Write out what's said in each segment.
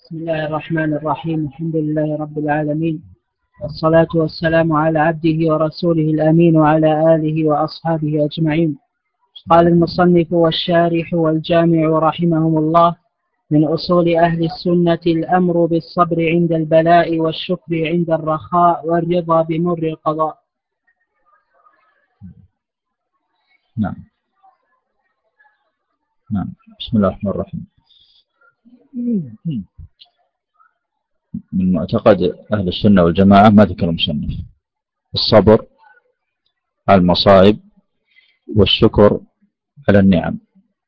بسم الله الرحمن الرحيم. الحمد لله رب العالمين، والصلاة والسلام على عبده ورسوله الأمين وعلى آله وأصحابه أجمعين. قال المصنف والشارح والجامع رحمهم الله: من أصول أهل السنة الأمر بالصبر عند البلاء والشكر عند الرخاء والرضا بمر القضاء. نعم. بسم الله الرحمن الرحيم. من معتقد أهل السنة والجماعة ما ذكر المصنف: الصبر على المصائب والشكر على النعم.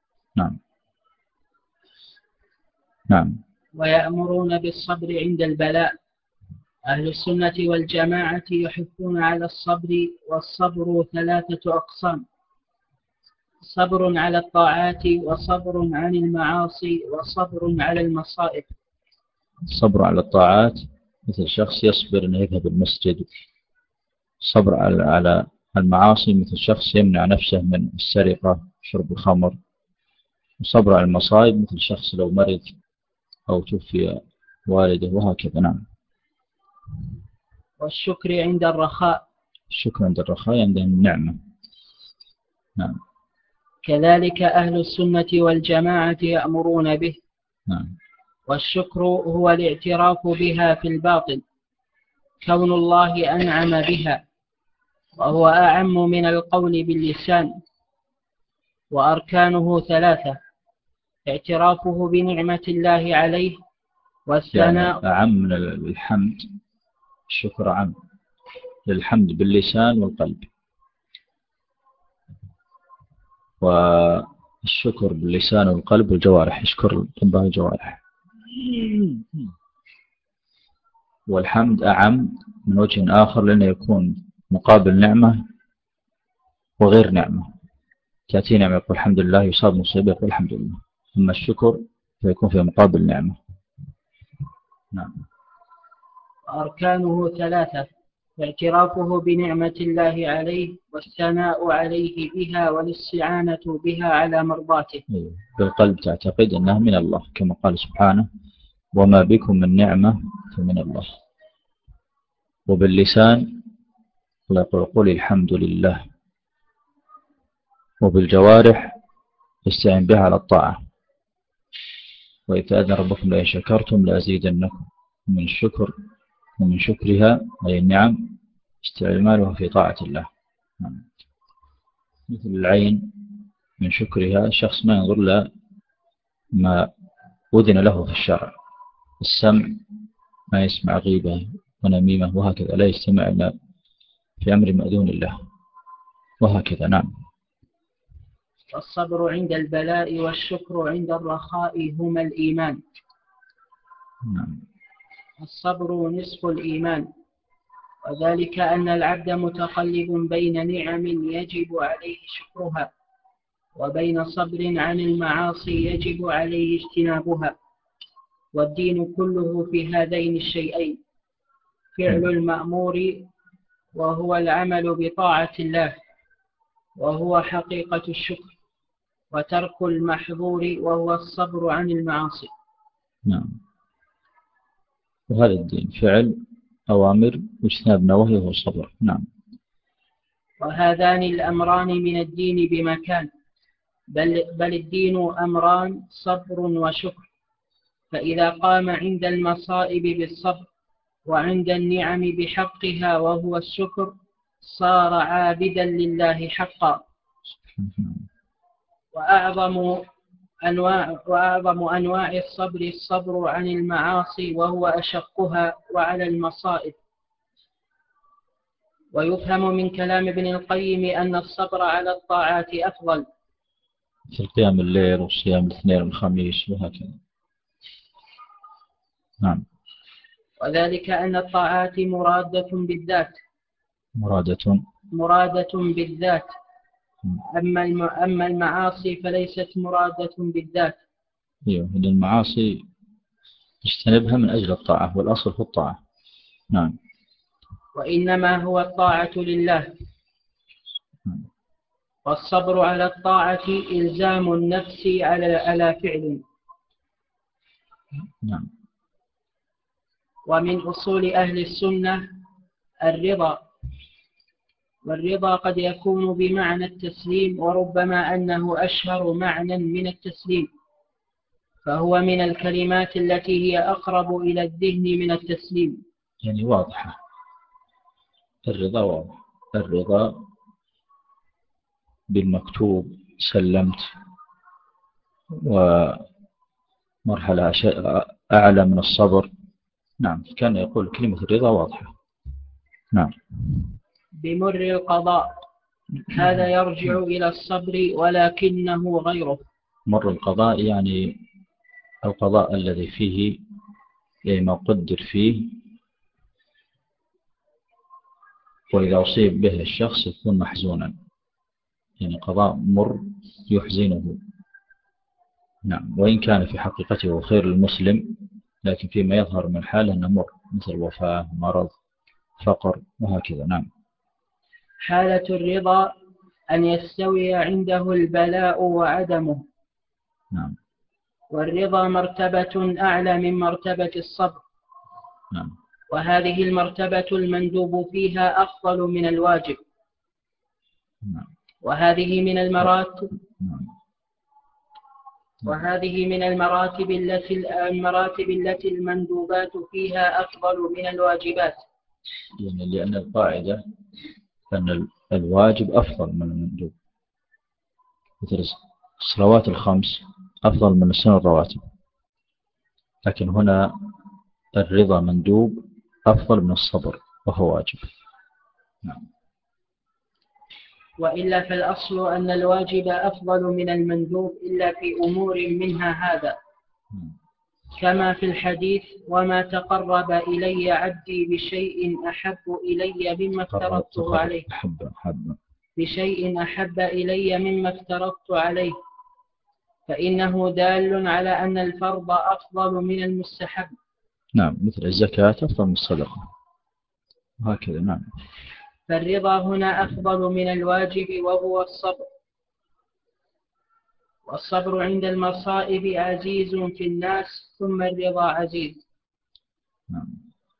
نعم. ويأمرون بالصبر عند البلاء. أهل السنة والجماعة يحثون على الصبر، والصبر 3 أقسام: صبر على الطاعات، وصبر عن المعاصي، وصبر على المصائب. الصبر على الطاعات مثل شخص يصبر أنه يذهب المسجد. الصبر على المعاصي مثل شخص يمنع نفسه من السرقة وشرب الخمر. الصبر على المصائب مثل شخص لو مرض أو توفي والده وهكذا. نعم. والشكر عند الرخاء. الشكر عند الرخاء عند النعمة. نعم. كذلك أهل السنة والجماعة يأمرون به. نعم. والشكر هو الاعتراف بها في الباطن، كون الله أنعم بها، وهو أعم من القول باللسان. وأركانه 3: اعترافه بنعمة الله عليه، والثناء. يعني أعم من الحمد. الشكر عام للحمد باللسان والقلب، والشكر باللسان والقلب والجوارح، يشكر ربه الجوارح. والحمد أعم من وجه آخر لأنه يكون مقابل نعمة وغير نعمة. تأتي نعمة يقول الحمد لله، يصاب مصيبة يقول الحمد لله. أما الشكر فيكون في مقابل نعمة. نعم. أركانه 3: اعترافه بنعمة الله عليه، والثناء عليه بها، والاستعانة بها على مرضاته. بالقلب تعتقد أنها من الله كما قال سبحانه: وما بكم من نعمة فمن الله. وباللسان الله يقول قل الحمد لله. وبالجوارح يستعين بها على الطاعة: وإذ أذن ربكم لئن شكرتم لأزيدنكم. من الشكر ومن شكرها أي النعم استعمالها في طاعة الله. مثل العين من شكرها شخص ما ينظر له ما أذن له في الشرع. السمع ما يسمع غيبة ونميمة وهكذا، لا يستمع إلا في أمر مأذون الله وهكذا. نعم. والصبر عند البلاء والشكر عند الرخاء هما الإيمان. نعم. الصبر نصف الإيمان، وذلك أن العبد متقلب بين نعم يجب عليه شكرها، وبين صبر عن المعاصي يجب عليه اجتنابها. والدين كله في هذين الشيئين: فعل المأمور وهو العمل بطاعة الله، وهو حقيقة الشكر، وترك المحظور وهو الصبر عن المعاصي. نعم. وهذا الدين فعل أوامر واجتناب نواهي وهو الصبر. نعم. وهذان الأمران من الدين بمكان، بل الدين أمران: صبر وشكر. فإذا قام عند المصائب بالصبر، وعند النعم بحقها وهو الشكر، صار عابدا لله حقا. وأعظم أنواع الصبر عن المعاصي، وهو أشقها وعلى المصائب. ويفهم من كلام ابن القيم أن الصبر على الطاعات أفضل، في قيام الليل وصيام الاثنين والخميس وهكذا. نعم. وذلك أن الطاعات مرادة بالذات، أما المعاصي فليست مرادة بالذات. إن المعاصي اجتنبها من أجل الطاعة، والأصل في الطاعة. نعم. وإنما هو الطاعة لله. والصبر على الطاعة إلزام النفس على فعل. نعم. ومن أصول أهل السنة الرضا، والرضا قد يكون بمعنى التسليم، وربما أنه أشهر معنى من التسليم، فهو من الكلمات التي هي أقرب إلى الذهن من التسليم. يعني واضحة، الرضا واضح، الرضا بالمكتوب سلمت، ومرحلة أعلى من الصبر. نعم، كان يقول كلمة الرضا واضحة. نعم. بمر القضاء، هذا يرجع إلى الصبر ولكنه غيره. مر القضاء يعني القضاء الذي فيه ما قدر فيه، وإذا أصيب به الشخص يكون محزونا، يعني قضاء مر يحزنه. نعم، وإن كان في حقيقته خير المسلم، لكن فيما يظهر من حاله أنه مر، مثل وفاة، مرض، فقر، وهكذا. نعم. حالة الرضا أن يستوي عنده البلاء وعدمه. نعم. والرضا مرتبة أعلى من مرتبة الصبر. نعم. وهذه المرتبة المندوب فيها أفضل من الواجب. نعم. وهذه من المراتب نعم. وهذه من المراتب التي المندوبات فيها أفضل من الواجبات. يعني لأن القاعدة أن الواجب أفضل من المندوب، مثل الصلوات الخمس أفضل من السنن الرواتب، لكن هنا الرضا مندوب أفضل من الصبر وهو واجب. نعم. وإلا فالأصل أن الواجب أفضل من المندوب إلا في أمور منها هذا، كما في الحديث: وما تقرب إلي عبدي بشيء أحب إلي مما افترضته عليه، بشيء أحب إلي مما افترضت عليه، فإنه دال على أن الفرض أفضل من المستحب. نعم، مثل الزكاة أفضل من الصدقة، وهكذا. نعم. فالرضا هنا أفضل من الواجب وهو الصبر. والصبر عند المصائب عزيز في الناس، ثم الرضا عزيز. نعم.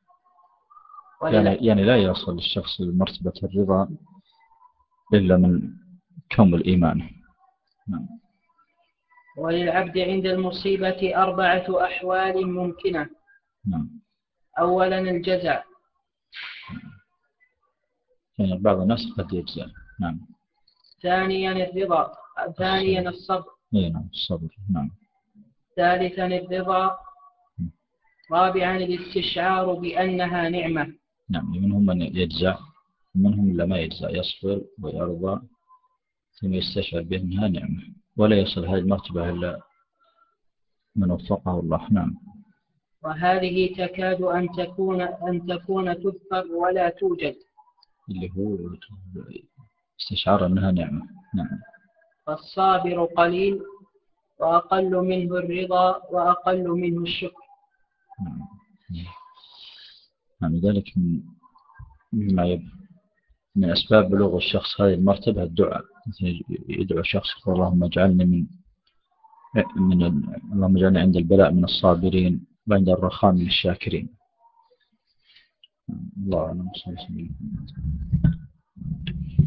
يعني لا يصل الشخص لمرتبة الرضا إلا من كمل إيمانه. نعم. وللعبد عند المصيبة 4 أحوال ممكنة. نعم. أولا الجزع، يعني بعض الناس قد يجزع. نعم. ثانيا الرضا، ثانيا الصبر. نعم، الصبر. نعم. ثالثا الرضا. رابعا الاستشعار بأنها نعمة. نعم، منهم من يجزع ومنهم اللي ما يجزع، يصبر ويرضى ثم يستشعر بأنها نعمة، ولا يصل هذه المرتبة إلا من وفقه الله. نعم. وهذه تكاد أن تكون تذكر ولا توجد، اللي هو استشعار أنها نعمة. نعم. فالصابر قليل، وأقل منه الرضا، وأقل منه الشكر. نعم. لذلك من أسباب بلوغ الشخص هذه المرتبة الدعاء، مثل يدعو شخص: اللهم اجعلني اللهم اجعلني عند البلاء من الصابرين، وعند الرخاء من الشاكرين. الله أعلم.